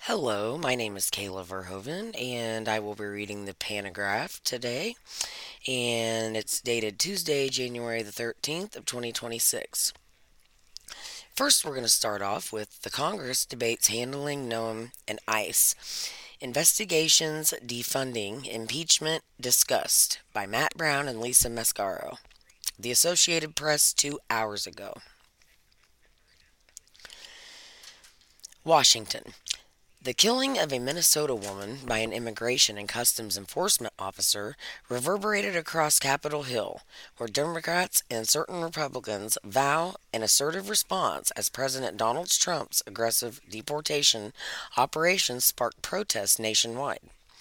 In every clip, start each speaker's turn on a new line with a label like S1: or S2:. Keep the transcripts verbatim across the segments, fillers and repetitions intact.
S1: Hello, my name is Kayla Verhoeven, and I will be reading the Panagraph today. And it's dated Tuesday, January the thirteenth of twenty twenty-six. First, we're going to start off with the Congress debates handling Noam and ICE. Investigations, defunding, impeachment discussed by Matt Brown and Lisa Mascaro. The Associated Press two hours ago. Washington. The killing of a Minnesota woman by an immigration and customs enforcement officer reverberated across Capitol Hill, where Democrats and certain Republicans vow an assertive response as President Donald Trump's aggressive deportation operations sparked protests nationwide.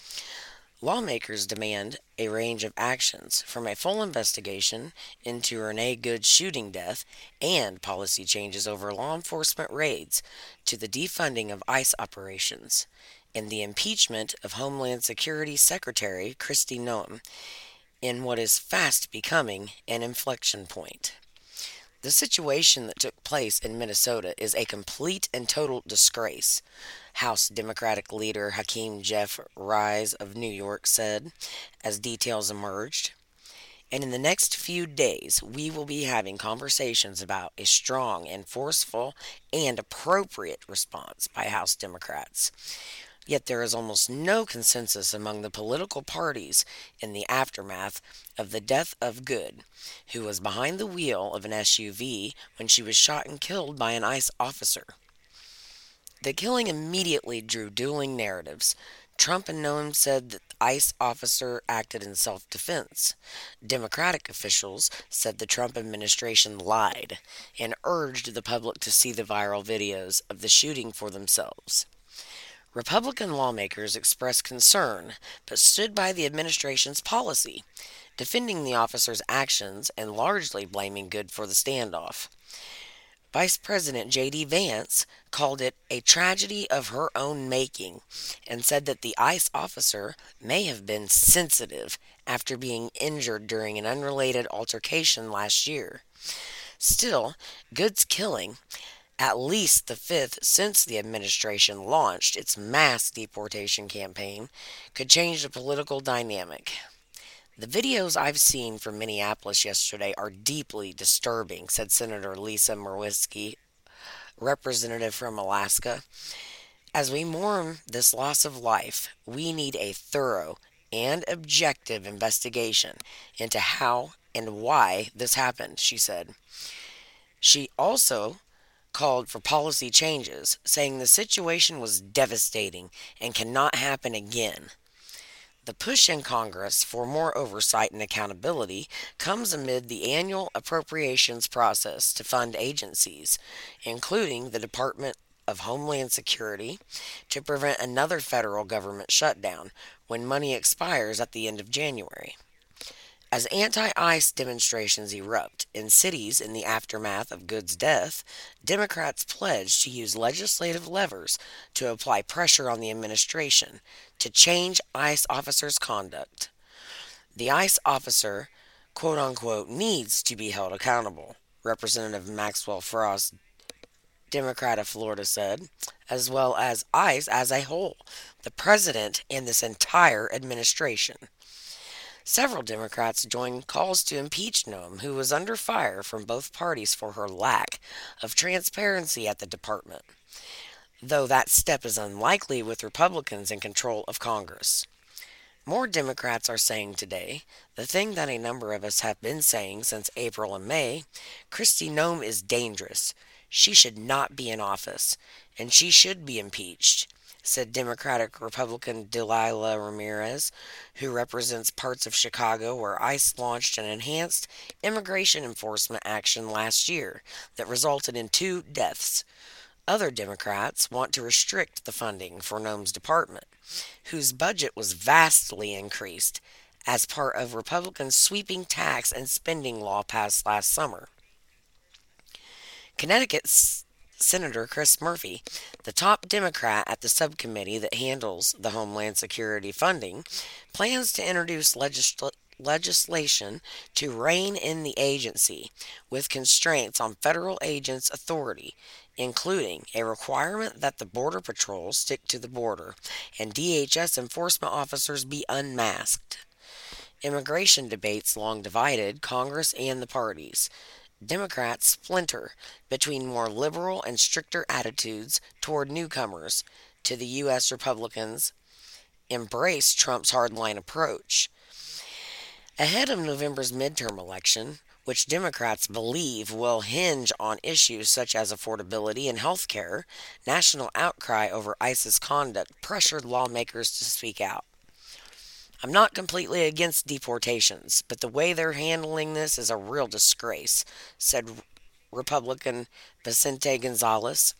S1: Lawmakers demand a range of actions, from a full investigation into Renee Good's shooting death and policy changes over law enforcement raids to the defunding of ICE operations and the impeachment of Homeland Security Secretary Kristi Noem in what is fast becoming an inflection point. The situation that took place in Minnesota is a complete and total disgrace, House Democratic leader Hakeem Jeff Rise of New York said as details emerged. And in the next few days, we will be having conversations about a strong and forceful and appropriate response by House Democrats. Yet there is almost no consensus among the political parties in the aftermath of the death of Good, who was behind the wheel of an S U V when she was shot and killed by an ICE officer. The killing immediately drew dueling narratives. Trump and Noem said that the ICE officer acted in self defense. Democratic officials said the Trump administration lied and urged the public to see the viral videos of the shooting for themselves. Republican lawmakers expressed concern but stood by the administration's policy, defending the officer's actions and largely blaming Good for the standoff. Vice President J D. Vance called it a tragedy of her own making and said that the ICE officer may have been sensitive after being injured during an unrelated altercation last year. Still, Good's killing, at least the fifth since the administration launched its mass deportation campaign, could change the political dynamic. The videos I've seen from Minneapolis yesterday are deeply disturbing, said Senator Lisa Murkowski, representative from Alaska. As we mourn this loss of life, we need a thorough and objective investigation into how and why this happened, she said. She also called for policy changes, saying the situation was devastating and cannot happen again. The push in Congress for more oversight and accountability comes amid the annual appropriations process to fund agencies, including the Department of Homeland Security, to prevent another federal government shutdown when money expires at the end of January. As anti ICE demonstrations erupt in cities in the aftermath of Good's death, Democrats pledged to use legislative levers to apply pressure on the administration to change ICE officers' conduct. The ICE officer, quote unquote, needs to be held accountable, Representative Maxwell Frost, Democrat of Florida, said, as well as ICE as a whole, the president, and this entire administration. Several Democrats joined calls to impeach Noem, who was under fire from both parties for her lack of transparency at the department, though that step is unlikely with Republicans in control of Congress. More Democrats are saying today the thing that a number of us have been saying since April and May: Kristi Noem is dangerous. She should not be in office, and she should be impeached, said Democratic Republican Delilah Ramirez, who represents parts of Chicago where ICE launched an enhanced immigration enforcement action last year that resulted in two deaths. Other Democrats want to restrict the funding for Noem's department, whose budget was vastly increased as part of Republicans' sweeping tax and spending law passed last summer. Connecticut's Senator Chris Murphy, the top Democrat at the subcommittee that handles the Homeland Security funding, plans to introduce legisl- legislation to rein in the agency, with constraints on federal agents' authority, including a requirement that the Border Patrol stick to the border and D H S enforcement officers be unmasked. Immigration debates long divided Congress and the parties. Democrats splinter between more liberal and stricter attitudes toward newcomers to the U S. Republicans embrace Trump's hardline approach. Ahead of November's midterm election, which Democrats believe will hinge on issues such as affordability and health care, national outcry over ICE's conduct pressured lawmakers to speak out. I'm not completely against deportations, but the way they're handling this is a real disgrace, said Republican Vicente Gonzalez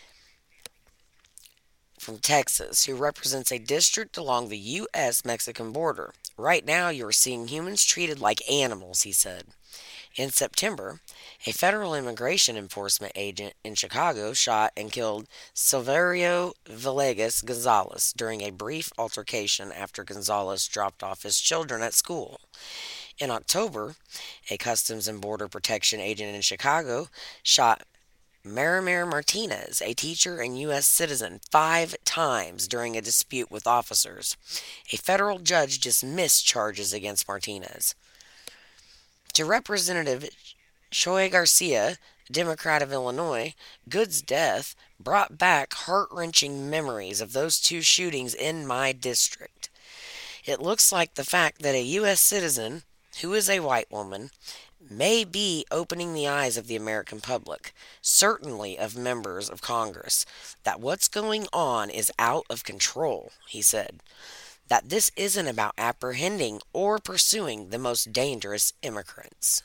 S1: from Texas, who represents a district along the U S Mexican border. Right now, you're seeing humans treated like animals, he said. In September, a federal immigration enforcement agent in Chicago shot and killed Silverio Villegas Gonzalez during a brief altercation after Gonzalez dropped off his children at school. In October, a Customs and Border Protection agent in Chicago shot Marimar Martinez, a teacher and U S citizen, five times during a dispute with officers. A federal judge dismissed charges against Martinez. To Representative Choy Garcia, Democrat of Illinois, Good's death brought back heart wrenching memories of those two shootings in my district. It looks like the fact that a U S citizen, who is a white woman, may be opening the eyes of the American public, certainly of members of Congress, that what's going on is out of control, he said. That this isn't about apprehending or pursuing the most dangerous immigrants.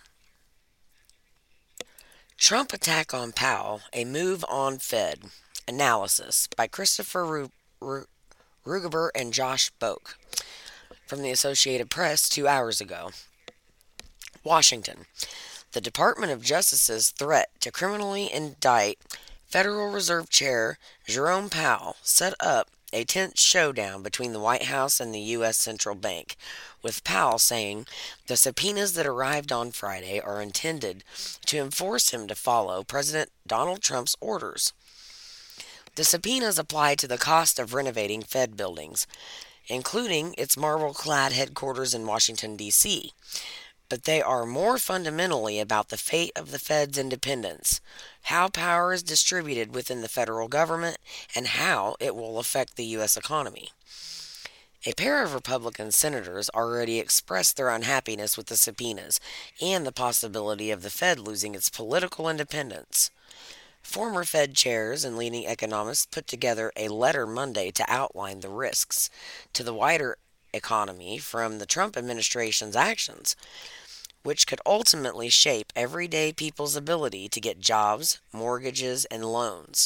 S1: Trump attack on Powell, a move on Fed. Analysis by Christopher Ru- Ru- Rugaber and Josh Boak from the Associated Press two hours ago. Washington. The Department of Justice's threat to criminally indict Federal Reserve Chair Jerome Powell set up a tense showdown between the White House and the U S. Central Bank, with Powell saying the subpoenas that arrived on Friday are intended to enforce him to follow President Donald Trump's orders. The subpoenas apply to the cost of renovating Fed buildings, including its marble-clad headquarters in Washington, D C, but they are more fundamentally about the fate of the Fed's independence, how power is distributed within the federal government, and how it will affect the U S economy. A pair of Republican senators already expressed their unhappiness with the subpoenas and the possibility of the Fed losing its political independence. Former Fed chairs and leading economists put together a letter Monday to outline the risks to the wider economy from the Trump administration's actions, which could ultimately shape everyday people's ability to get jobs, mortgages, and loans.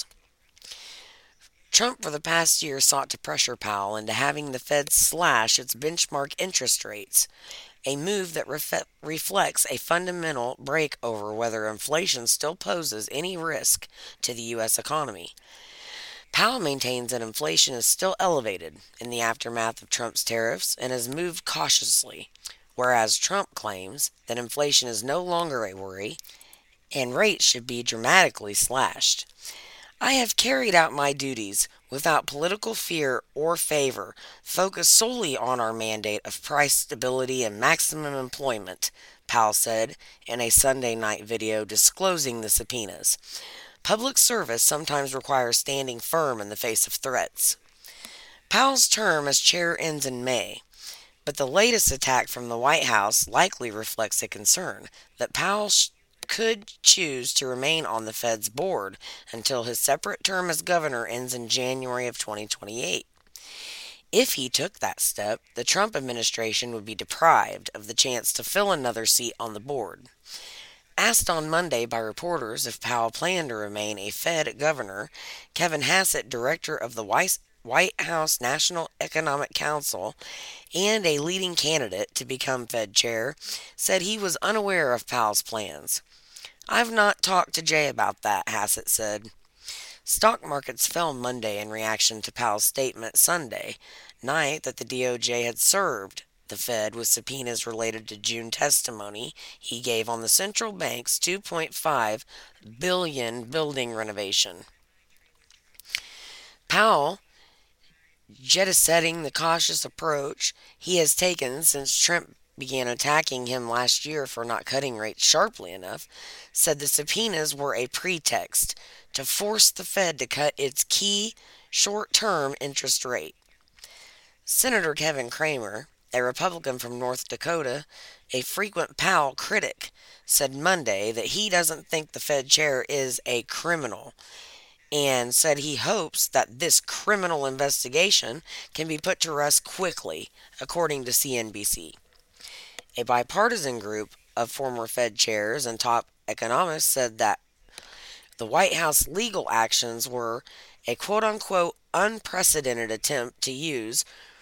S1: Trump for the past year sought to pressure Powell into having the Fed slash its benchmark interest rates, a move that ref- reflects a fundamental break over whether inflation still poses any risk to the U S economy. Powell maintains that inflation is still elevated in the aftermath of Trump's tariffs and has moved cautiously, whereas Trump claims that inflation is no longer a worry and rates should be dramatically slashed. I have carried out my duties without political fear or favor, focused solely on our mandate of price stability and maximum employment, Powell said in a Sunday night video disclosing the subpoenas. Public service sometimes requires standing firm in the face of threats. Powell's term as chair ends in May, but the latest attack from the White House likely reflects a concern that Powell sh- could choose to remain on the Fed's board until his separate term as governor ends in January of twenty twenty-eight. If he took that step, the Trump administration would be deprived of the chance to fill another seat on the board. Asked on Monday by reporters if Powell planned to remain a Fed governor, Kevin Hassett, director of the White House National Economic Council and a leading candidate to become Fed chair, said he was unaware of Powell's plans. I've not talked to Jay about that, Hassett said. Stock markets fell Monday in reaction to Powell's statement Sunday night that the D O J had served the Fed with subpoenas related to June testimony he gave on the central bank's two point five billion dollars building renovation. Powell, jettisoning the cautious approach he has taken since Trump began attacking him last year for not cutting rates sharply enough, said the subpoenas were a pretext to force the Fed to cut its key short term interest rate. Senator Kevin Cramer, a Republican from North Dakota, a frequent Powell critic, said Monday that he doesn't think the Fed chair is a criminal and said he hopes that this criminal investigation can be put to rest quickly, according to C N B C. A bipartisan group of former Fed chairs and top economists said that the White House legal actions were a quote unquote unprecedented attempt to use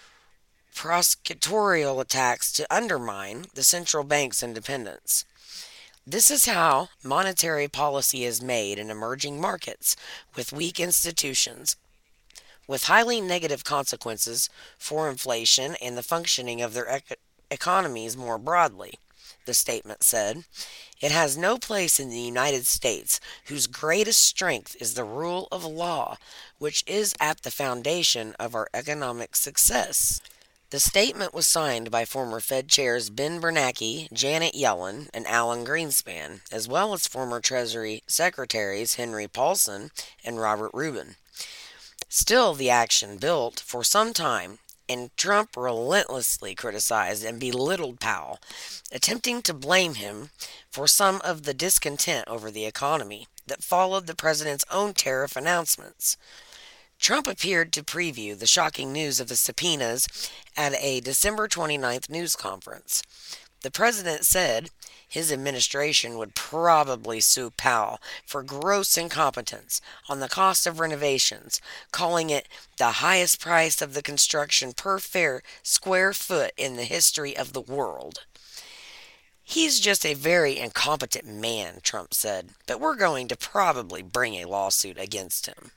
S1: prosecutorial attacks to undermine the central bank's independence. This is how monetary policy is made in emerging markets with weak institutions, with highly negative consequences for inflation and the functioning of their ec- economies more broadly, the statement said. It has no place in the United States, whose greatest strength is the rule of law, which is at the foundation of our economic success. The statement was signed by former Fed chairs Ben Bernanke, Janet Yellen, and Alan Greenspan, as well as former Treasury Secretaries Henry Paulson and Robert Rubin. Still, the action built for some time, and Trump relentlessly criticized and belittled Powell, attempting to blame him for some of the discontent over the economy that followed the president's own tariff announcements. Trump appeared to preview the shocking news of the subpoenas at a December twenty-ninth news conference. The president said his administration would probably sue Powell for gross incompetence on the cost of renovations, calling it the highest price of the construction per fair square foot in the history of the world. He's just a very incompetent man, Trump said, but we're going to probably bring a lawsuit against him.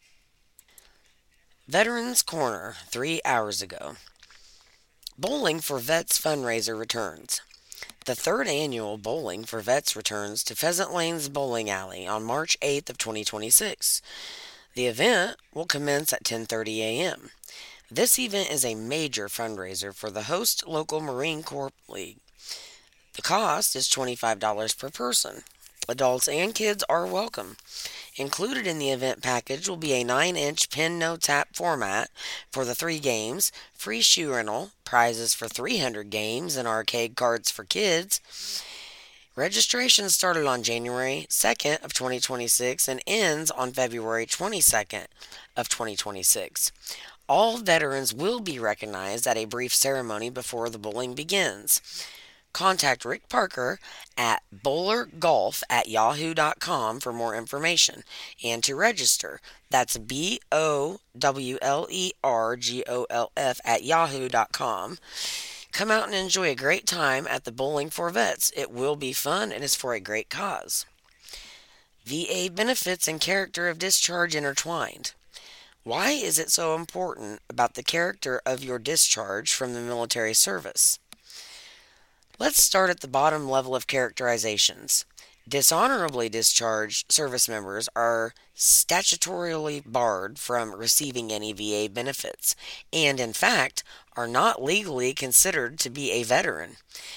S1: Veterans Corner, three hours ago. Bowling for Vets fundraiser returns. The third annual Bowling for Vets returns to Pheasant Lane's Bowling Alley on March eighth of twenty twenty-six. The event will commence at ten thirty a.m. This event is a major fundraiser for the host local Marine Corps League. The cost is twenty-five dollars per person. Adults and kids are welcome. Included in the event package will be a nine inch pin no tap format for the three games, free shoe rental, prizes for three hundred games, and arcade cards for kids. Registration started on January second of twenty twenty-six and ends on February twenty-second of twenty twenty-six. All veterans will be recognized at a brief ceremony before the bowling begins. Contact Rick Parker at bowlergolf at yahoo dot com for more information and to register. That's B O W L E R G O L F at yahoo dot com. Come out and enjoy a great time at the Bowling for Vets. It will be fun and is for a great cause. V A benefits and character of discharge intertwined. Why is it so important about the character of your discharge from the military service? Let's start at the bottom level of characterizations. Dishonorably discharged service members are statutorily barred from receiving any V A benefits, and in fact, are not legally considered to be a veteran.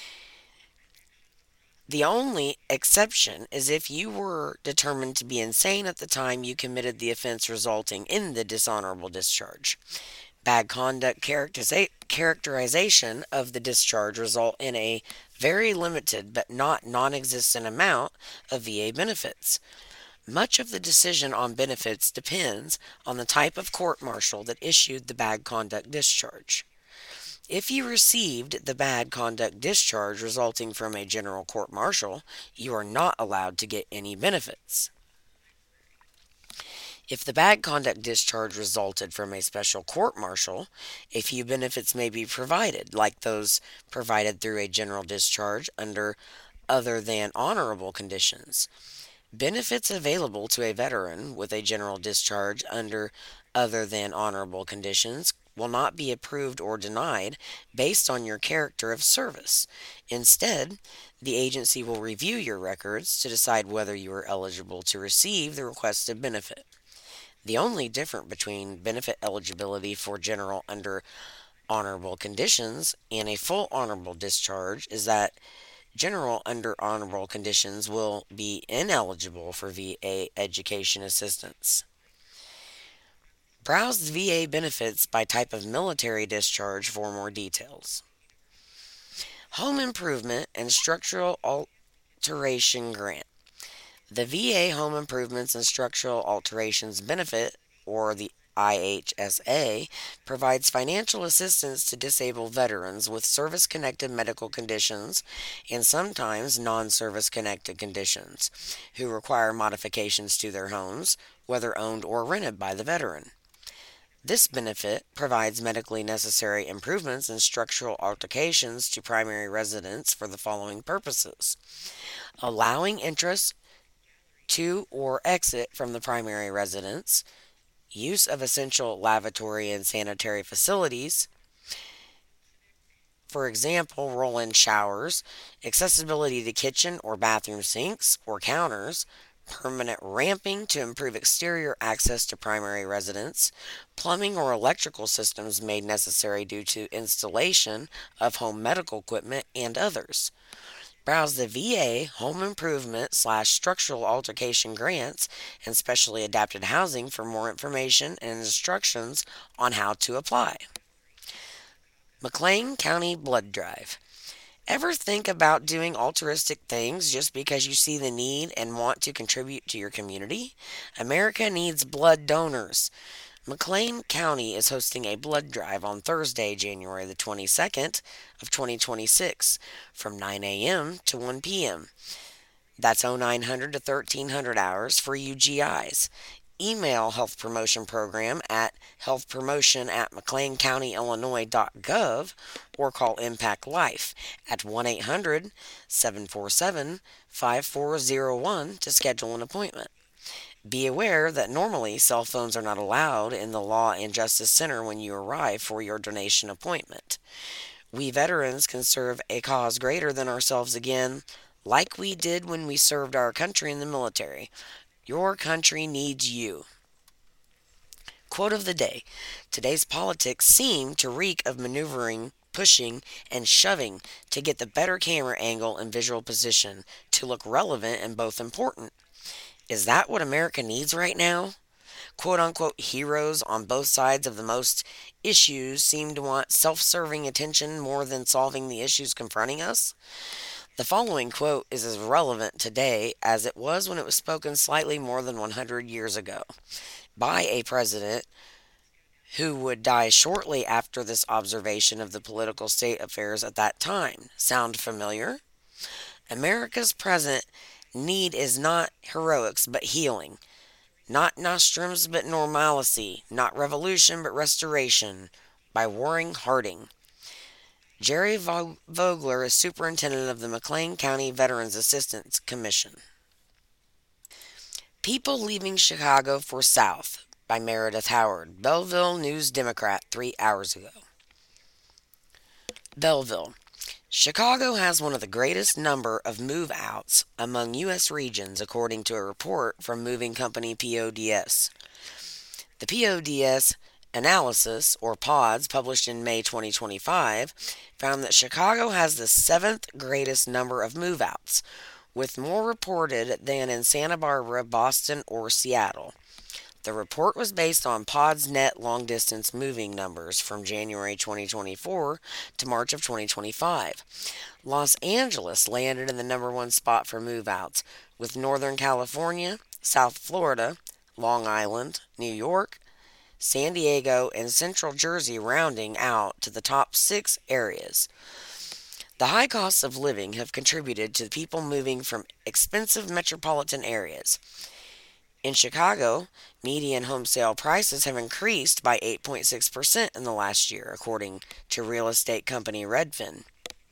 S1: The only exception is if you were determined to be insane at the time you committed the offense resulting in the dishonorable discharge. Bad conduct characteriza- characterization of the discharge result in a very limited but not non-existent amount of V A benefits. Much of the decision on benefits depends on the type of court-martial that issued the bad conduct discharge. If you received the bad conduct discharge resulting from a general court-martial, you are not allowed to get any benefits. If the bad conduct discharge resulted from a special court martial, a few benefits may be provided, like those provided through a general discharge under other than honorable conditions. Benefits available to a veteran with a general discharge under other than honorable conditions will not be approved or denied based on your character of service. Instead, the agency will review your records to decide whether you are eligible to receive the requested benefit. The only difference between benefit eligibility for general under honorable conditions and a full honorable discharge is that general under honorable conditions will be ineligible for V A education assistance. Browse the V A benefits by type of military discharge for more details. Home Improvement and Structural Alteration Grant. The V A Home Improvements and Structural Alterations Benefit, or the I H S A, provides financial assistance to disabled veterans with service connected medical conditions and sometimes non service connected conditions who require modifications to their homes, whether owned or rented by the veteran. This benefit provides medically necessary improvements and structural alterations to primary residents for the following purposes: allowing interest to or exit from the primary residence, use of essential lavatory and sanitary facilities, for example, roll in showers, accessibility to kitchen or bathroom sinks or counters, permanent ramping to improve exterior access to primary residence, plumbing or electrical systems made necessary due to installation of home medical equipment, and others. Browse the V A Home Improvement slash Structural Altercation Grants and Specially Adapted Housing for more information and instructions on how to apply. McLean County Blood Drive. Ever think about doing altruistic things just because you see the need and want to contribute to your community? America needs blood donors. McLean County is hosting a blood drive on Thursday, January the twenty-second of twenty twenty-six from nine a m to one p m That's oh nine hundred to thirteen hundred hours for U G Is. Email Health Promotion Program at healthpromotion at mclean county illinois dot gov or call Impact Life at one eight hundred, seven four seven, five four zero one to schedule an appointment. Be aware that normally cell phones are not allowed in the Law and Justice Center when you arrive for your donation appointment. We veterans can serve a cause greater than ourselves again, like we did when we served our country in the military. Your country needs you. Quote of the day. Today's politics seem to reek of maneuvering, pushing, and shoving to get the better camera angle and visual position to look relevant and both important. Is that what America needs right now? Quote unquote heroes on both sides of the most issues seem to want self serving attention more than solving the issues confronting us. The following quote is as relevant today as it was when it was spoken slightly more than one hundred years ago by a president who would die shortly after this observation of the political state affairs at that time. Sound familiar? America's present need is not heroics but healing, not nostrums but normalcy, not revolution but restoration, by Warren Harding. Jerry Vogler is superintendent of the McLean County Veterans Assistance Commission. People Leaving Chicago for South by Meredith Howard. Belleville News Democrat three hours ago. Belleville. Chicago has one of the greatest number of move-outs among U S regions, according to a report from moving company P O D S. The P O D S analysis, or PODS, published in May twenty twenty-five, found that Chicago has the seventh greatest number of move-outs, with more reported than in Santa Barbara, Boston, or Seattle. The report was based on PODSnet long-distance moving numbers from January twenty twenty-four to March of twenty twenty-five. Los Angeles landed in the number one spot for move-outs, with Northern California, South Florida, Long Island, New York, San Diego, and Central Jersey rounding out to the top six areas. The high costs of living have contributed to people moving from expensive metropolitan areas. In Chicago, median home sale prices have increased by eight point six percent in the last year, according to real estate company Redfin.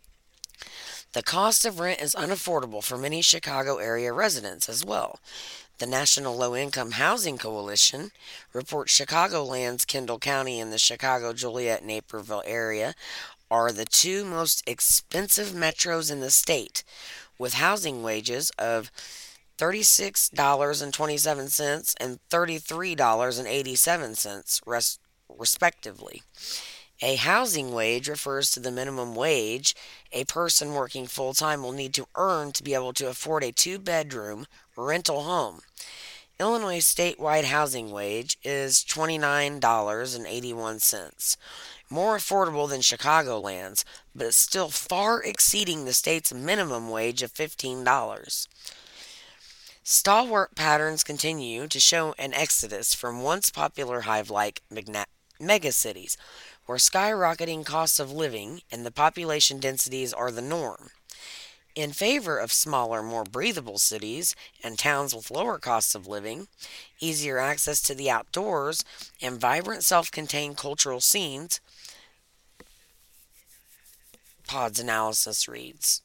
S1: The cost of rent is unaffordable for many Chicago area residents as well. The National Low Income Housing Coalition reports Chicagoland's Kendall County and the Chicago, Joliet, Naperville area are the two most expensive metros in the state, with housing wages of thirty-six dollars and twenty-seven cents and thirty-three dollars and eighty-seven cents, res- respectively. A housing wage refers to the minimum wage a person working full time will need to earn to be able to afford a two bedroom rental home. Illinois' statewide housing wage is twenty-nine dollars and eighty-one cents, more affordable than Chicagoland's, but it's still far exceeding the state's minimum wage of fifteen dollars. Stalwart patterns continue to show an exodus from once popular hive like megacities, where skyrocketing costs of living and the population densities are the norm, in favor of smaller, more breathable cities and towns with lower costs of living, easier access to the outdoors, and vibrant self contained cultural scenes. Pod's analysis reads: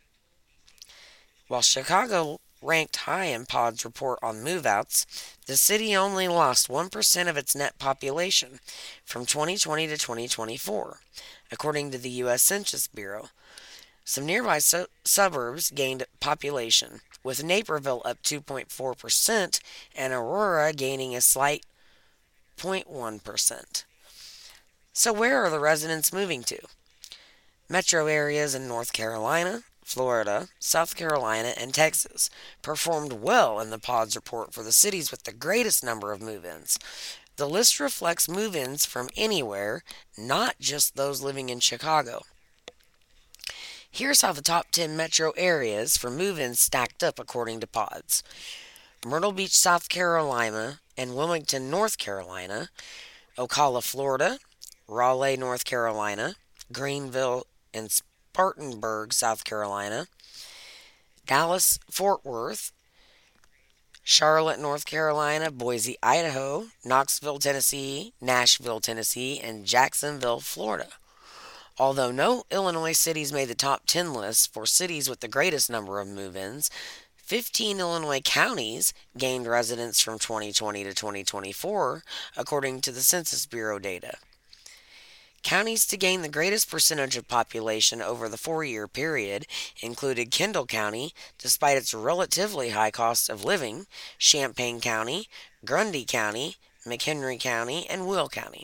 S1: While Chicago ranked high in Pod's report on move outs, the city only lost one percent of its net population from twenty twenty to twenty twenty-four, according to the U S. Census Bureau. Some nearby su- suburbs gained population, with Naperville up two point four percent and Aurora gaining a slight zero point one percent. So, where are the residents moving to? Metro areas in North Carolina, Florida, South Carolina, and Texas performed well in the Pods report for the cities with the greatest number of move ins. The list reflects move ins from anywhere, not just those living in Chicago. Here's how the top ten metro areas for move ins stacked up according to Pods: Myrtle Beach, South Carolina, and Wilmington, North Carolina; Ocala, Florida; Raleigh, North Carolina; Greenville and Spartanburg, South Carolina; Dallas, Fort Worth; Charlotte, North Carolina; Boise, Idaho; Knoxville, Tennessee; Nashville, Tennessee; and Jacksonville, Florida. Although no Illinois cities made the top ten list for cities with the greatest number of move ins, fifteen Illinois counties gained residents from twenty twenty to twenty twenty-four, according to the Census Bureau data. Counties to gain the greatest percentage of population over the four year period included Kendall County, despite its relatively high cost of living, Champaign County, Grundy County, McHenry County, and Will County.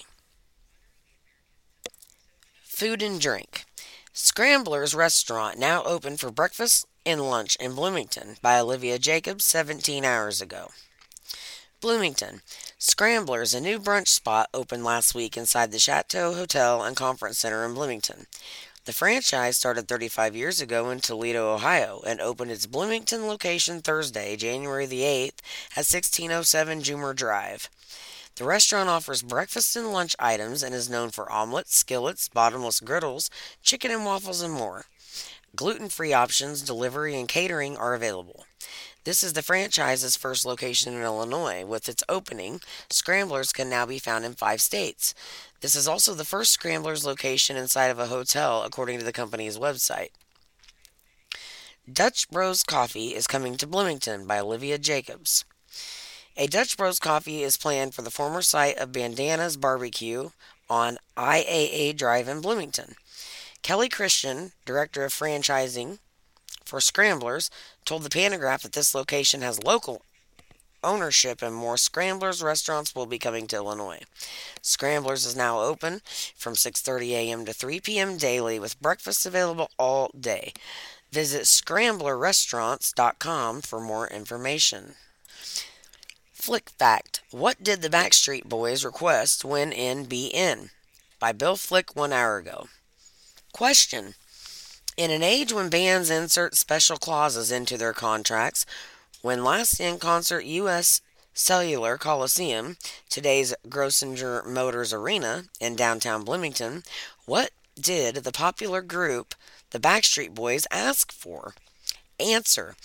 S1: Food and drink. Scrambler's Restaurant now open for breakfast and lunch in Bloomington by Olivia Jacobs seventeen hours ago. Bloomington. Scrambler's, a new brunch spot, opened last week inside the Chateau Hotel and Conference Center in Bloomington. The franchise started thirty-five years ago in Toledo, Ohio, and opened its Bloomington location Thursday, January the eighth, at sixteen oh seven Jumer Drive. The restaurant offers breakfast and lunch items and is known for omelets, skillets, bottomless griddles, chicken and waffles, and more. Gluten-free options, delivery, and catering are available. This is the franchise's first location in Illinois. With its opening, Scramblers can now be found in five states. This is also the first Scramblers location inside of a hotel, according to the company's website. Dutch Bros Coffee is coming to Bloomington by Olivia Jacobs. A Dutch Bros Coffee is planned for the former site of Bandana's Barbecue on I A A Drive in Bloomington. Kelly Christian, director of franchising for Scramblers, told the Panagraph that this location has local ownership and more Scramblers restaurants will be coming to Illinois. Scramblers is now open from six thirty a.m. to three p.m. daily with breakfast available all day. Visit scrambler restaurants dot com for more information. Flick Fact: What did the Backstreet Boys request when in B N? By Bill Flick one hour ago. Question: In an age when bands insert special clauses into their contracts, when last in concert U S Cellular Coliseum, today's Grosinger Motors Arena in downtown Bloomington, what did the popular group the Backstreet Boys ask for? Answer: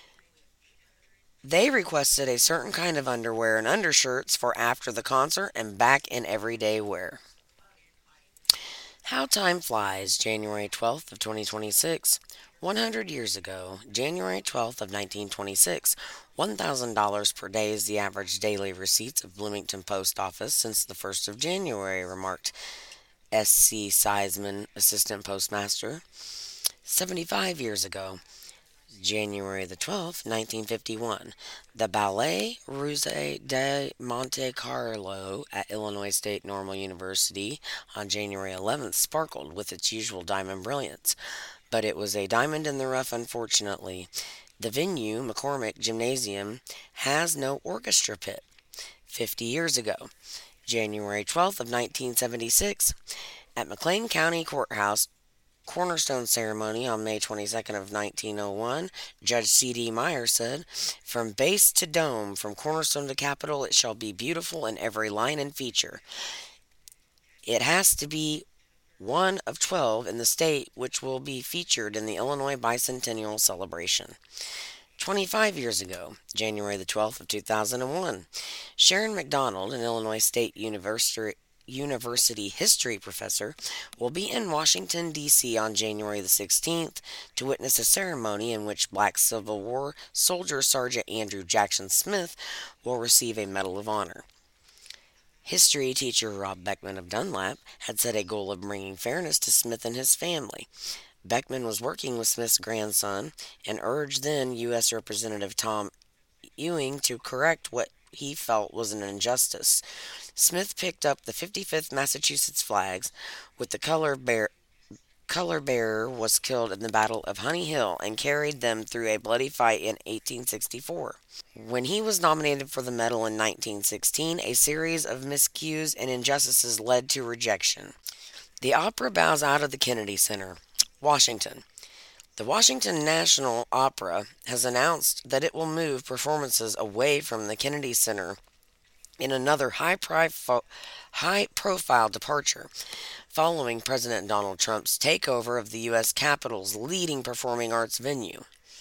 S1: They requested a certain kind of underwear and undershirts for after the concert and back in everyday wear. How time flies, January twelfth of twenty twenty-six. one hundred years ago, January twelfth of nineteen twenty-six, one thousand dollars per day is the average daily receipts of Bloomington Post Office since the first of January, remarked S C. Seisman, assistant postmaster. seventy-five years ago, January the twelfth, nineteen fifty-one, the Ballet Russe de Monte Carlo at Illinois State Normal University on January eleventh sparkled with its usual diamond brilliance, but it was a diamond in the rough, unfortunately. The venue, McCormick Gymnasium, has no orchestra pit. fifty years ago, January twelfth of nineteen seventy-six, at McLean County Courthouse, cornerstone ceremony on May twenty-second of nineteen oh one, Judge C D. Meyer said, "From base to dome, from cornerstone to capitol, it shall be beautiful in every line and feature. It has to be one of twelve in the state which will be featured in the Illinois Bicentennial Celebration." twenty-five years ago, January the twelfth of two thousand one, Sharon McDonald, an Illinois State University University history professor, will be in Washington, D C on January the sixteenth to witness a ceremony in which Black Civil War soldier Sergeant Andrew Jackson Smith will receive a Medal of Honor. History teacher Rob Beckman of Dunlap had set a goal of bringing fairness to Smith and his family. Beckman was working with Smith's grandson and urged then U S. Representative Tom Ewing to correct what he felt was an injustice. Smith picked up the fifty-fifth Massachusetts flags with the color bear color bearer was killed in the Battle of Honey Hill and carried them through a bloody fight in eighteen sixty-four. When he was nominated for the medal in nineteen sixteen, a series of miscues and injustices led to rejection. The opera bows out of the Kennedy Center. Washington. The Washington National Opera has announced that it will move performances away from the Kennedy Center in another high-profile high-profile departure following President Donald Trump's takeover of the U S Capitol's leading performing arts venue.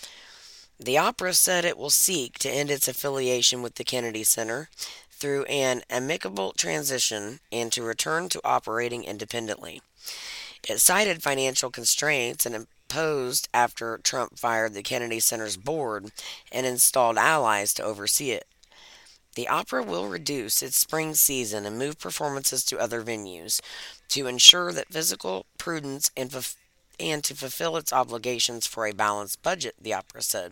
S1: The opera said it will seek to end its affiliation with the Kennedy Center through an amicable transition and to return to operating independently. It cited financial constraints and imposed after Trump fired the Kennedy Center's board and installed allies to oversee it. The opera will reduce its spring season and move performances to other venues to ensure that fiscal prudence and, fulf- and to fulfill its obligations for a balanced budget, the opera said.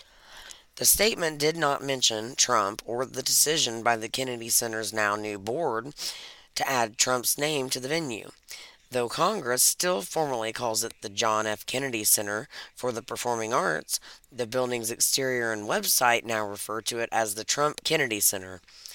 S1: The statement did not mention Trump or the decision by the Kennedy Center's now new board to add Trump's name to the venue, though Congress still formally calls it the John F. Kennedy Center for the Performing Arts. The building's exterior and website now refer to it as the Trump Kennedy Center.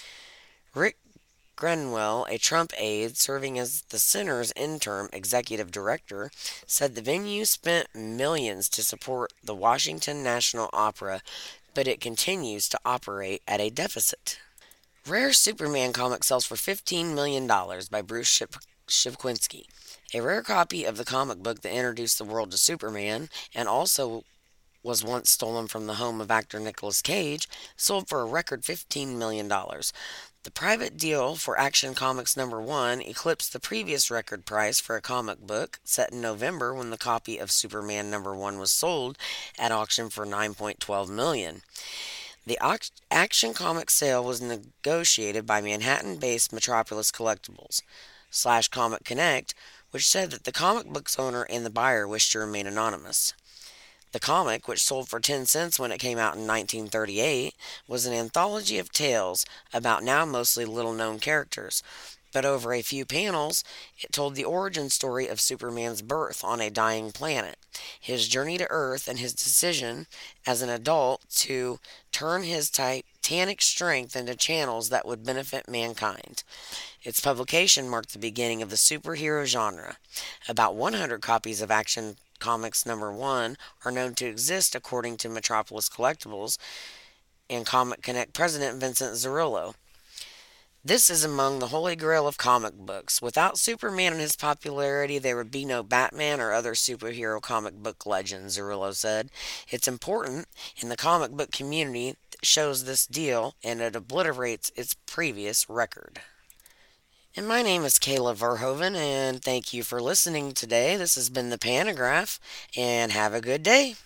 S1: Rick Grenwell, a Trump aide serving as the center's interim executive director, said the venue spent millions to support the Washington National Opera, but it continues to operate at a deficit. Rare Superman comic sells for fifteen million dollars by Bruce Ship- Shipkwinski. A rare copy of the comic book that introduced the world to Superman and also was once stolen from the home of actor Nicolas Cage, sold for a record fifteen million dollars. The private deal for Action Comics number one eclipsed the previous record price for a comic book set in November when the copy of Superman number one was sold at auction for nine point one two million dollars. The Action Comics sale was negotiated by Manhattan-based Metropolis Collectibles slash Comic Connect, which said that the comic book's owner and the buyer wished to remain anonymous. The comic, which sold for ten cents when it came out in nineteen thirty-eight, was an anthology of tales about now mostly little-known characters, but over a few panels, it told the origin story of Superman's birth on a dying planet, his journey to Earth, and his decision as an adult to turn his titanic strength into channels that would benefit mankind. Its publication marked the beginning of the superhero genre. About one hundred copies of Action Comics number one are known to exist according to Metropolis Collectibles and Comic Connect president Vincent Zarillo. This is among the holy grail of comic books. Without Superman and his popularity, there would be no Batman or other superhero comic book legends, Zarillo said. It's important in the comic book community that shows this deal and it obliterates its previous record. And my name is Kayla Verhoeven, and thank you for listening today. This has been the Panagraph, and have a good day.